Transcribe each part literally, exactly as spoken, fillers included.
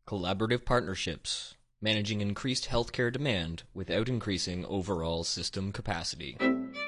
Collaborative partnerships, managing increased healthcare demand without increasing overall system capacity.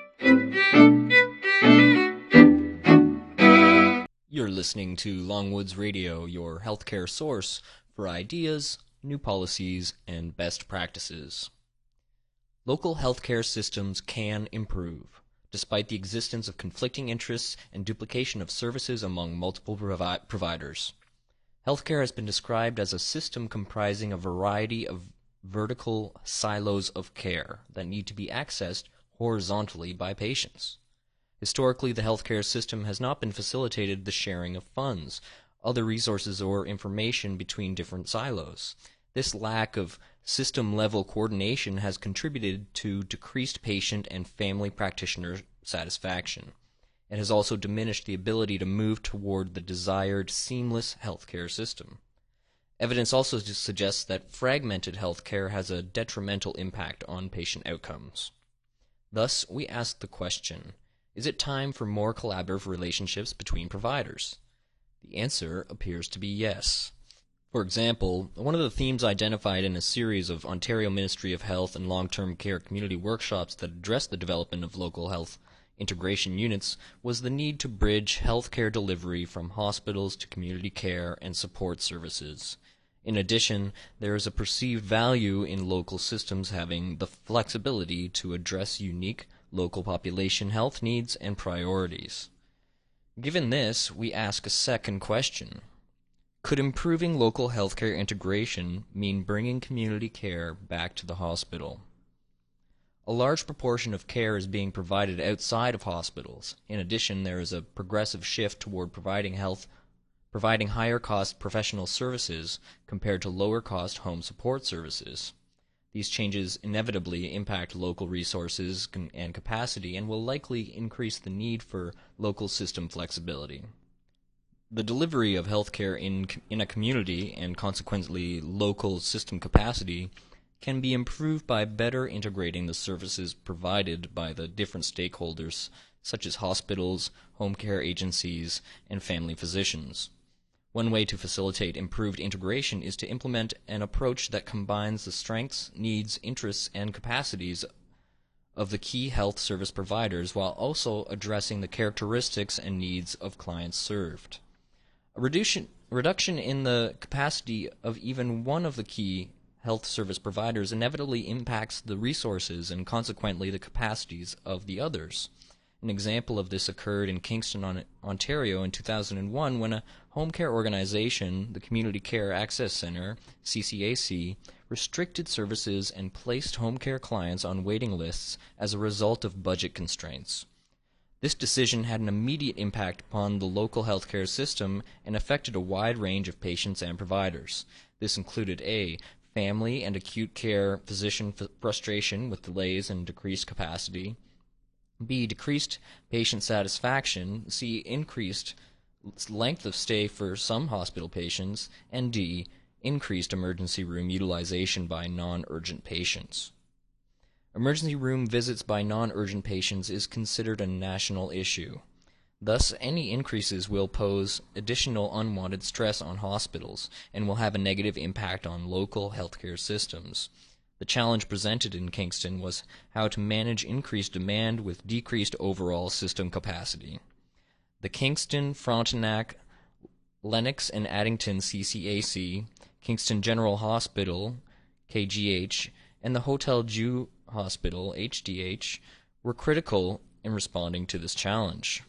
You're listening to Longwoods Radio, your healthcare source for ideas, new policies, and best practices. Local healthcare systems can improve, despite the existence of conflicting interests and duplication of services among multiple provi- providers. Healthcare has been described as a system comprising a variety of vertical silos of care that need to be accessed horizontally by patients. Historically, the healthcare system has not been facilitated the sharing of funds, other resources, or information between different silos. This lack of system-level coordination has contributed to decreased patient and family practitioner satisfaction. It has also diminished the ability to move toward the desired seamless healthcare system. Evidence also suggests that fragmented healthcare has a detrimental impact on patient outcomes. Thus, we ask the question, is it time for more collaborative relationships between providers? The answer appears to be yes. For example, one of the themes identified in a series of Ontario Ministry of Health and Long-Term Care community workshops that address the development of local health integration units was the need to bridge healthcare delivery from hospitals to community care and support services. In addition, there is a perceived value in local systems having the flexibility to address unique local population health needs and priorities. Given this, we ask a second question. Could improving local healthcare integration mean bringing community care back to the hospital? A large proportion of care is being provided outside of hospitals. In addition, there is a progressive shift toward providing health, providing higher-cost professional services compared to lower-cost home support services. These changes inevitably impact local resources and capacity and will likely increase the need for local system flexibility. The delivery of healthcare in in a community, and consequently local system capacity, can be improved by better integrating the services provided by the different stakeholders, such as hospitals, home care agencies, and family physicians. One way to facilitate improved integration is to implement an approach that combines the strengths, needs, interests, and capacities of the key health service providers while also addressing the characteristics and needs of clients served. A reduction, reduction in the capacity of even one of the key health service providers inevitably impacts the resources and consequently the capacities of the others. An example of this occurred in Kingston, Ontario in two thousand one when a home care organization, the Community Care Access Centre, C C A C, restricted services and placed home care clients on waiting lists as a result of budget constraints. This decision had an immediate impact upon the local healthcare system and affected a wide range of patients and providers. This included A. family and acute care physician frustration with delays and decreased capacity, B. decreased patient satisfaction, C. increased length of stay for some hospital patients, and D. increased emergency room utilization by non-urgent patients. Emergency room visits by non-urgent patients is considered a national issue. Thus, any increases will pose additional unwanted stress on hospitals and will have a negative impact on local healthcare systems. The challenge presented in Kingston was how to manage increased demand with decreased overall system capacity. The Kingston, Frontenac, Lennox and Addington C C A C, Kingston General Hospital, K G H, and the Hotel Dieu Hospital, H D H, were critical in responding to this challenge.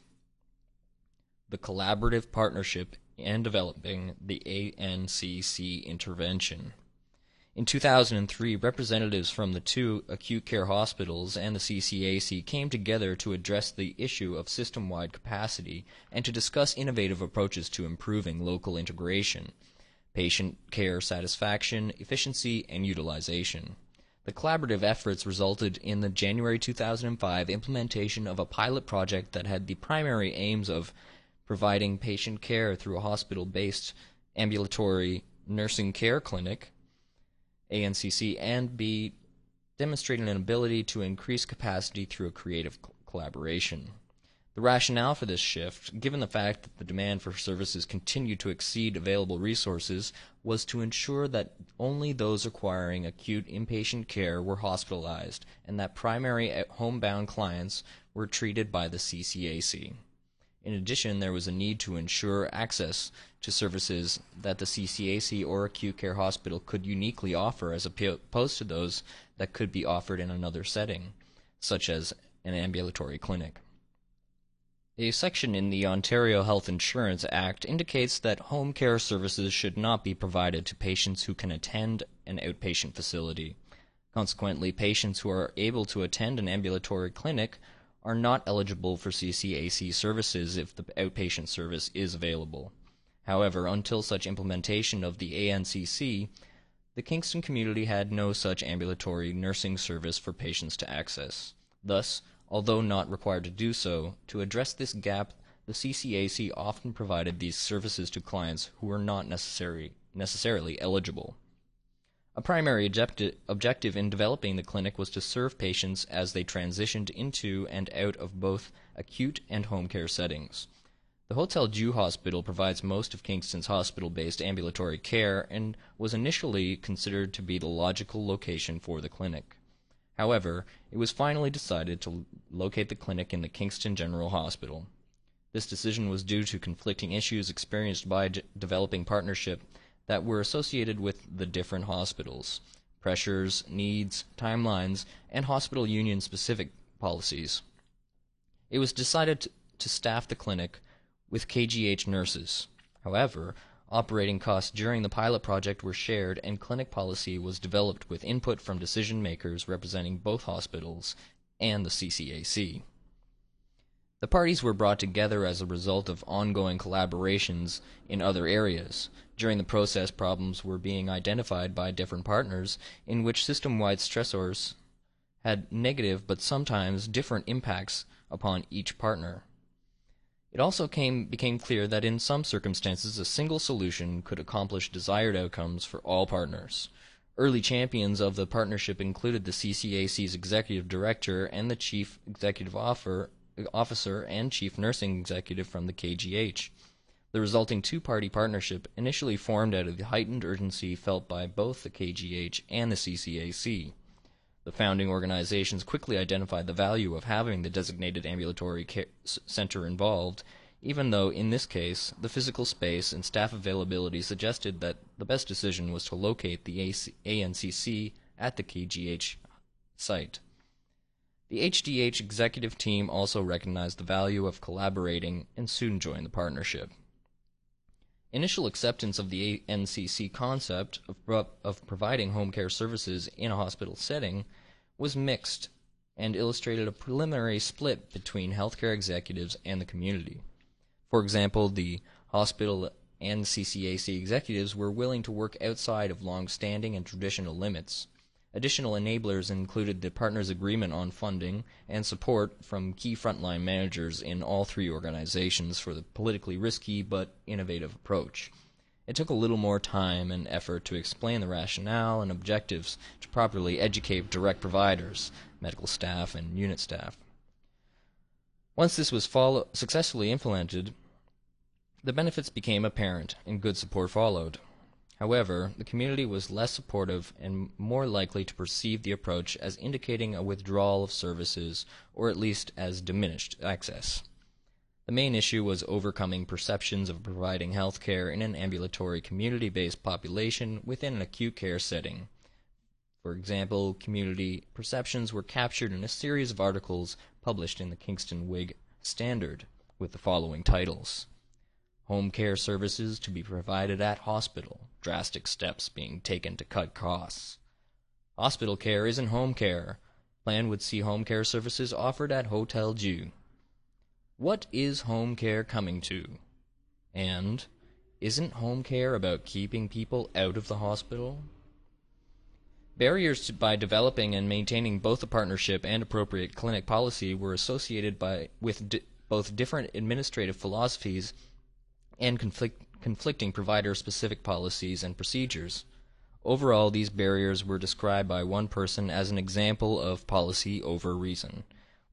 The collaborative partnership and developing the A N C C intervention. In two thousand three, representatives from the two acute care hospitals and the C C A C came together to address the issue of system-wide capacity and to discuss innovative approaches to improving local integration, patient care satisfaction, efficiency, and utilization. The collaborative efforts resulted in the January two thousand five implementation of a pilot project that had the primary aims of providing patient care through a hospital-based ambulatory nursing care clinic, A N C C, and B, demonstrating an ability to increase capacity through a creative collaboration. The rationale for this shift, given the fact that the demand for services continued to exceed available resources, was to ensure that only those requiring acute inpatient care were hospitalized and that primary homebound clients were treated by the C C A C. In addition, there was a need to ensure access to services that the C C A C or acute care hospital could uniquely offer as opposed to those that could be offered in another setting, such as an ambulatory clinic. A section in the Ontario Health Insurance Act indicates that home care services should not be provided to patients who can attend an outpatient facility. Consequently, patients who are able to attend an ambulatory clinic are not eligible for C C A C services if the outpatient service is available. However, until such implementation of the A N C C, the Kingston community had no such ambulatory nursing service for patients to access. Thus, although not required to do so, to address this gap, the C C A C often provided these services to clients who were not necessary, necessarily eligible. A primary objecti- objective in developing the clinic was to serve patients as they transitioned into and out of both acute and home care settings. The Hotel Dieu Hospital provides most of Kingston's hospital-based ambulatory care and was initially considered to be the logical location for the clinic. However, it was finally decided to locate the clinic in the Kingston General Hospital. This decision was due to conflicting issues experienced by d- developing partnership that were associated with the different hospitals, pressures, needs, timelines, and hospital union-specific policies. It was decided to, to staff the clinic with K G H nurses. However, operating costs during the pilot project were shared and clinic policy was developed with input from decision-makers representing both hospitals and the C C A C. The parties were brought together as a result of ongoing collaborations in other areas. During the process, problems were being identified by different partners in which system-wide stressors had negative but sometimes different impacts upon each partner. It also came, became clear that in some circumstances a single solution could accomplish desired outcomes for all partners. Early champions of the partnership included the C C A C's executive director and the chief executive offer, officer and chief nursing executive from the K G H. The resulting two-party partnership initially formed out of the heightened urgency felt by both the K G H and the C C A C. The founding organizations quickly identified the value of having the designated ambulatory care center involved, even though, in this case, the physical space and staff availability suggested that the best decision was to locate the A N C C at the K G H site. The H D H executive team also recognized the value of collaborating and soon joined the partnership. Initial acceptance of the A N C C concept of, pro- of providing home care services in a hospital setting was mixed and illustrated a preliminary split between healthcare executives and the community. For example, the hospital and C C A C executives were willing to work outside of long-standing and traditional limits. Additional enablers included the partners' agreement on funding and support from key frontline managers in all three organizations for the politically risky but innovative approach. It took a little more time and effort to explain the rationale and objectives to properly educate direct providers, medical staff, and unit staff. Once this was follow- successfully implemented, the benefits became apparent and good support followed. However, the community was less supportive and more likely to perceive the approach as indicating a withdrawal of services or at least as diminished access. The main issue was overcoming perceptions of providing health care in an ambulatory community-based population within an acute care setting. For example, community perceptions were captured in a series of articles published in the Kingston Whig Standard with the following titles: Home care services to be provided at hospital, drastic steps being taken to cut costs. Hospital care isn't home care. Plan would see home care services offered at Hotel Dieu. What is home care coming to? And, isn't home care about keeping people out of the hospital? Barriers to, by developing and maintaining both a partnership and appropriate clinic policy were associated by, with di- both different administrative philosophies and conflict, conflicting provider-specific policies and procedures. Overall, these barriers were described by one person as an example of policy over reason,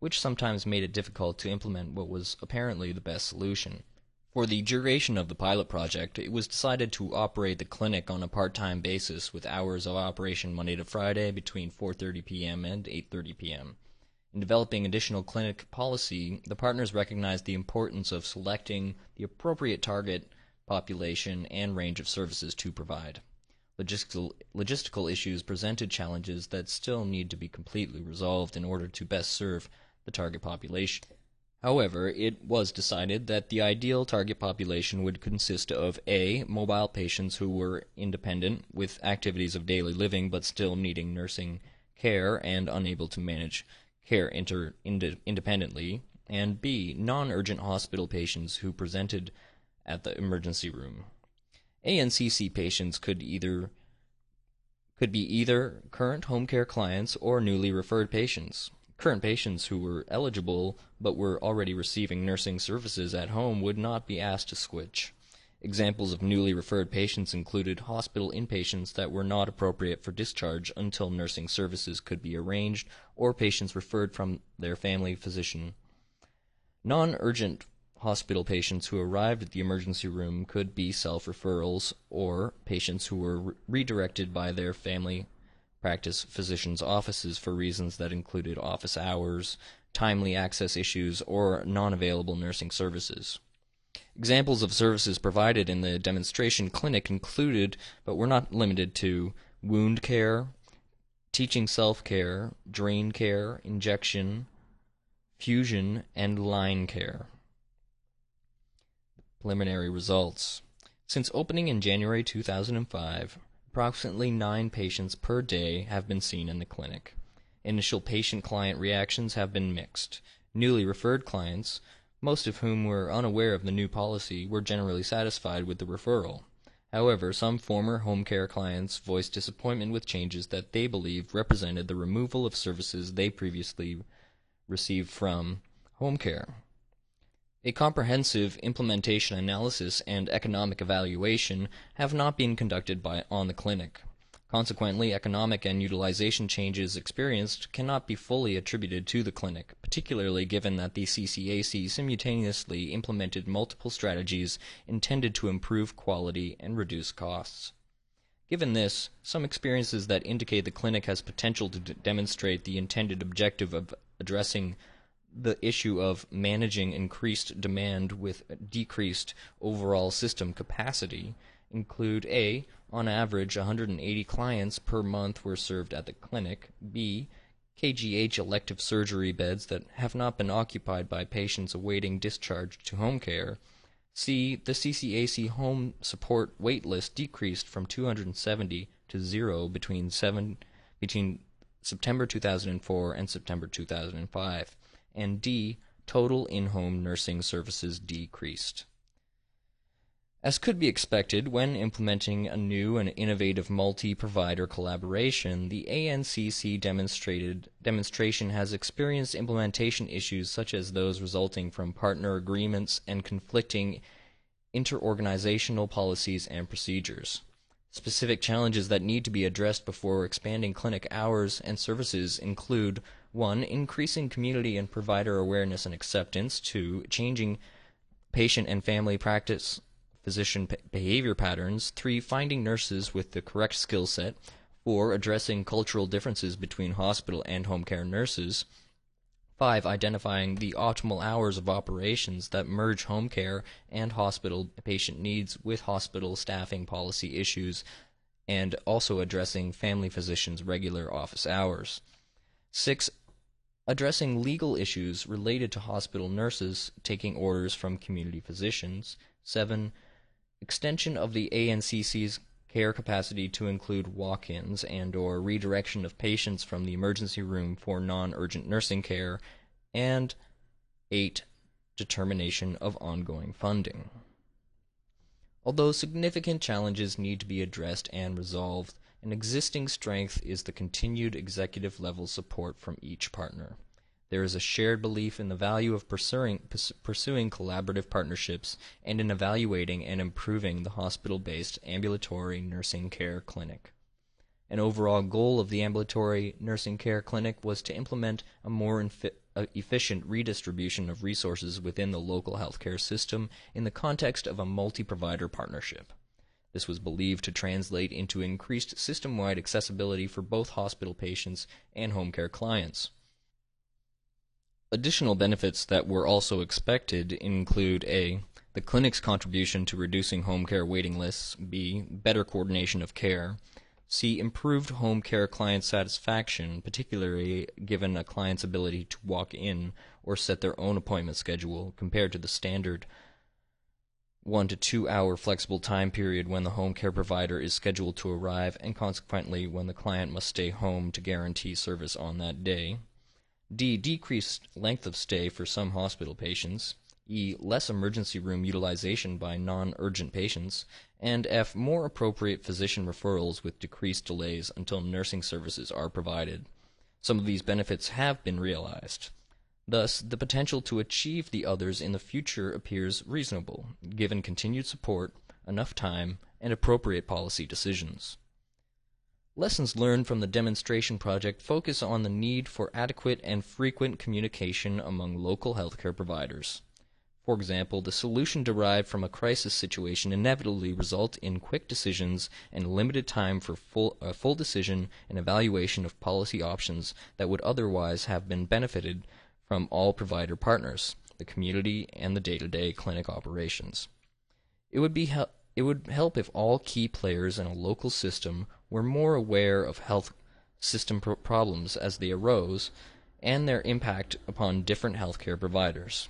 which sometimes made it difficult to implement what was apparently the best solution. For the duration of the pilot project, it was decided to operate the clinic on a part-time basis with hours of operation Monday to Friday between four thirty p.m. and eight thirty p.m. In developing additional clinic policy, the partners recognized the importance of selecting the appropriate target population and range of services to provide. Logistical, logistical issues presented challenges that still need to be completely resolved in order to best serve the target population. However, it was decided that the ideal target population would consist of A. mobile patients who were independent with activities of daily living but still needing nursing care and unable to manage care inter, ind, independently, and B. non-urgent hospital patients who presented at the emergency room. A N C C patients could either could be either current home care clients or newly referred patients. Current patients who were eligible but were already receiving nursing services at home would not be asked to switch. Examples of newly referred patients included hospital inpatients that were not appropriate for discharge until nursing services could be arranged, or patients referred from their family physician. Non-urgent hospital patients who arrived at the emergency room could be self-referrals, or patients who were re- redirected by their family practice physicians' offices for reasons that included office hours, timely access issues, or non-available nursing services. Examples of services provided in the demonstration clinic included, but were not limited to, wound care, teaching self-care, drain care, injection, fusion, and line care. Preliminary results. Since opening in January two thousand five, approximately nine patients per day have been seen in the clinic. Initial patient-client reactions have been mixed. Newly referred clients, most of whom were unaware of the new policy, were generally satisfied with the referral. However, some former home care clients voiced disappointment with changes that they believed represented the removal of services they previously received from home care. A comprehensive implementation analysis and economic evaluation have not been conducted by on the clinic. Consequently, economic and utilization changes experienced cannot be fully attributed to the clinic, particularly given that the C C A C simultaneously implemented multiple strategies intended to improve quality and reduce costs. Given this, some experiences that indicate the clinic has potential to d- demonstrate the intended objective of addressing the issue of managing increased demand with decreased overall system capacity include A. On average, one hundred eighty clients per month were served at the clinic. B. K G H elective surgery beds that have not been occupied by patients awaiting discharge to home care. C. The C C A C home support wait list decreased from two hundred seventy to zero between, seven, between September two thousand four and September two thousand five. And D. Total in-home nursing services decreased. As could be expected, when implementing a new and innovative multi-provider collaboration, the A N C C demonstrated, demonstration has experienced implementation issues such as those resulting from partner agreements and conflicting interorganizational policies and procedures. Specific challenges that need to be addressed before expanding clinic hours and services include one. Increasing community and provider awareness and acceptance. two. Changing patient and family practice physician p- behavior patterns. three. Finding nurses with the correct skill set. four. Addressing cultural differences between hospital and home care nurses. five. Identifying the optimal hours of operations that merge home care and hospital patient needs with hospital staffing policy issues, and also addressing family physicians' regular office hours. six. Addressing legal issues related to hospital nurses taking orders from community physicians. seven. Extension of the A N C C's care capacity to include walk-ins and or redirection of patients from the emergency room for non-urgent nursing care. And eight. Determination of ongoing funding. Although significant challenges need to be addressed and resolved, an existing strength is the continued executive-level support from each partner. There is a shared belief in the value of pursuing, pursuing collaborative partnerships and in evaluating and improving the hospital-based ambulatory nursing care clinic. An overall goal of the ambulatory nursing care clinic was to implement a more infi- uh, efficient redistribution of resources within the local healthcare system in the context of a multi-provider partnership. This was believed to translate into increased system-wide accessibility for both hospital patients and home care clients. Additional benefits that were also expected include A. the clinic's contribution to reducing home care waiting lists, B. better coordination of care, C. improved home care client satisfaction, particularly given a client's ability to walk in or set their own appointment schedule compared to the standard one to two hour flexible time period when the home care provider is scheduled to arrive, and consequently when the client must stay home to guarantee service on that day. D. Decreased length of stay for some hospital patients. E. Less emergency room utilization by non-urgent patients. And F. More appropriate physician referrals with decreased delays until nursing services are provided. Some of these benefits have been realized. Thus, the potential to achieve the others in the future appears reasonable, given continued support, enough time, and appropriate policy decisions. Lessons learned from the demonstration project focus on the need for adequate and frequent communication among local healthcare providers. For example, the solution derived from a crisis situation inevitably result in quick decisions and limited time for full, uh, full decision and evaluation of policy options that would otherwise have been benefited from all provider partners, the community, and the day-to-day clinic operations. It would be hel- it would help if all key players in a local system were more aware of health system pro- problems as they arose and their impact upon different healthcare providers.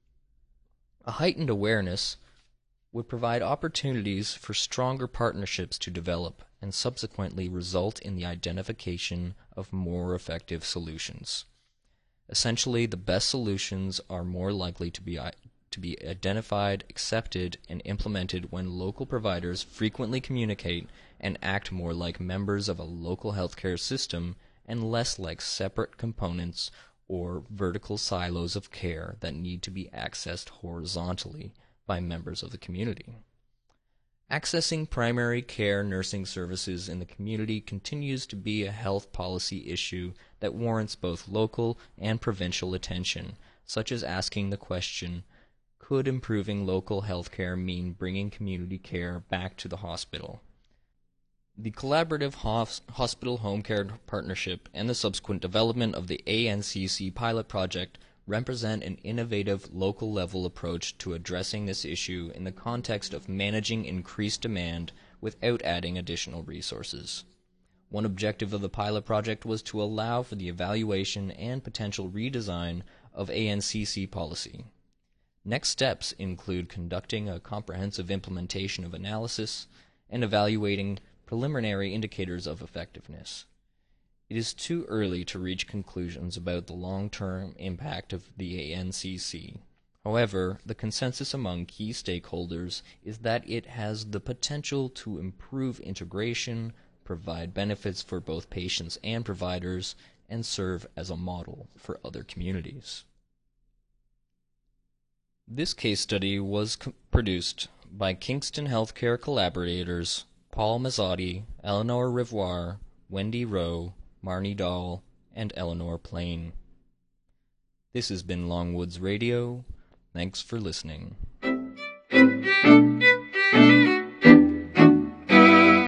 A heightened awareness would provide opportunities for stronger partnerships to develop and subsequently result in the identification of more effective solutions. Essentially, the best solutions are more likely to be to be identified, accepted, and implemented when local providers frequently communicate and act more like members of a local healthcare system and less like separate components or vertical silos of care that need to be accessed horizontally by members of the community. Accessing primary care nursing services in the community continues to be a health policy issue that warrants both local and provincial attention, such as asking the question, could improving local health care mean bringing community care back to the hospital? The collaborative hos- hospital home care partnership and the subsequent development of the A N C C pilot project represent an innovative local-level approach to addressing this issue in the context of managing increased demand without adding additional resources. One objective of the pilot project was to allow for the evaluation and potential redesign of A N C C policy. Next steps include conducting a comprehensive implementation of analysis and evaluating preliminary indicators of effectiveness. It is too early to reach conclusions about the long-term impact of the A N C C. However, the consensus among key stakeholders is that it has the potential to improve integration, provide benefits for both patients and providers, and serve as a model for other communities. This case study was co- produced by Kingston Healthcare collaborators Paul Mazzotti, Eleanor Rivoire, Wendy Rowe, Marnie Dahl, and Eleanor Plain. This has been Longwoods Radio. Thanks for listening.